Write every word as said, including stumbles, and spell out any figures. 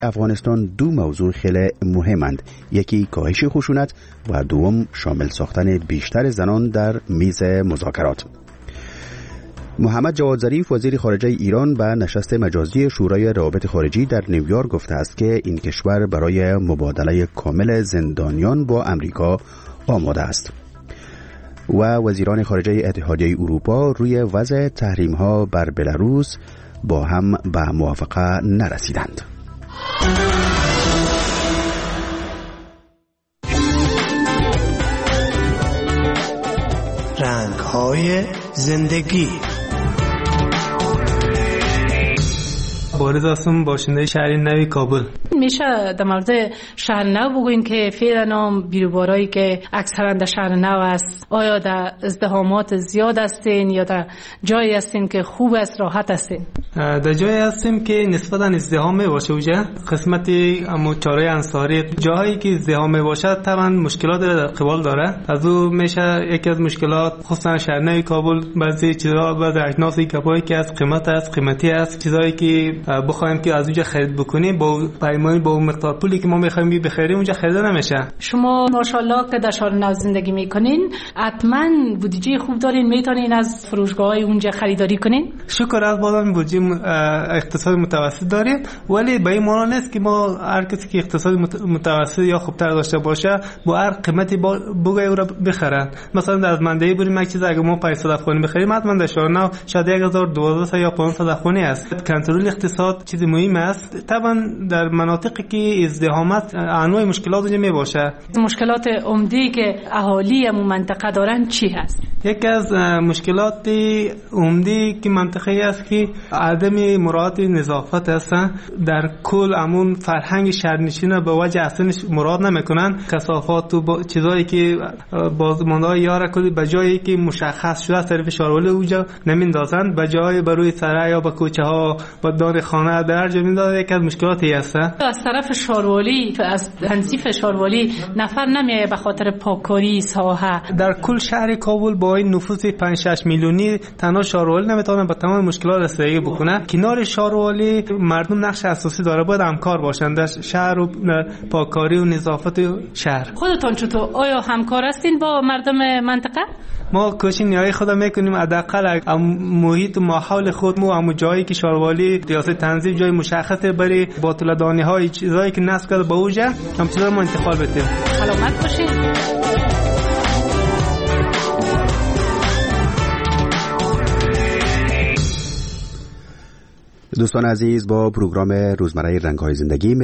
افغانستان دو موضوع خیلی مهمند. یکی کاهش خشونت و دوم شامل ساختن بیشتر زنان در میز مذاکرات. محمد جواد ظریف وزیر خارجه ایران به نشست مجازی شورای روابط خارجی در نیویورک گفته است که این کشور برای مبادله کامل زندانیان با امریکا آماده است. و وزیران خارجه اتحادیه اروپا روی وضع تحریم‌ها بر بلاروس با هم به موافقه نرسیدند. رنگ‌های زندگی. بارز هستم، باشنده شهر نوی کابل. میشه در مورد شهر نو بگوین که فعلا بیروبارایی که اکثرا در شهر نو است، آیا در ازدحامات زیاد هستین یا در جایی هستین که خوب است، راحت هستین؟ در جایی هستیم که نسبتا ازدحام باشه. وجه قسمتی امو چاره انصاری جایی که ازدحام باشه طبعا مشکلات در قبال داره. از او میشه یکی از مشکلات خصوصا شهر نوی کابل بعضی چیزا بعضی اجناس کپایی که از قیمت است قیمتی است، چیزایی که بخوایم که از اونجا خرید بکنیم با پیمانی با مقدار پولی که ما میخوایم بخریم اونجا خریده نمیشه. شما ماشاءالله که در شهر نو زندگی میکنین، حتما بودجه خوب دارین، میتونین از فروشگاه‌های اونجا خریداری کنین؟ شکر از بازم بودجه اقتصاد متوسط داریم، ولی به این معنی نیست که ما هر کسی که اقتصاد متوسط یا خوبتر داشته باشه با هر قیمتی بوگه او را بخرن. مثلا در مندهی بریم یک چیز اگه ما پنجصد افغانی بخریم حتما در شهر نو شاید یک هزار دویست یا پانصد افغانی است. کنترل اقتصاد چیز مهم است. طبعا در مناطقی که ازدحامات انواع مشکلات اونجا می باشه. مشکلات عمده‌ای که اهالی همون منطقه دارن چی هست؟ یکی از مشکلات عمده که منطقه است که عدم مراعات نظافت است. در کل همون فرهنگ شهرنشین به وجه اصلا مراعات نمیکنن. کثافات و چیزایی که بازماندهای یاره کلی به جایی که مشخص شده از طرف شاروالی اونجا نمیندازن، به جای بروی سرا یا به کوچه ها با دار خانه در جا میندازن. یک از مشکلاتی هست. از طرف شاروالی از تنظیف شاروالی نفر نمیایه به خاطر پاککاری ساحه. در کل شهر کابل با این نفوس پنج شش میلیونی تنها شاروالی نمیتونه با تمام مشکلات رسیدگی بکنه. کنار شاروالی مردم نقش اساسی داره، باید همکار باشن در شهر و پاککاری و نظافت شهر. خودتون چطور؟ آیا همکار هستین با مردم منطقه؟ ما کوشش نیای خود میکنیم حداقل محیط و ماحول خودمون همون جایی که شاروالی ریاست تنظیم جای مشخصه برای باطلدانی های چیزایی که نصب کرده به اوجه هم چیزا ما انتقال بدیم. سلامت باشید. دوستان عزیز، با پروگرام روزمره رنگ‌های زندگی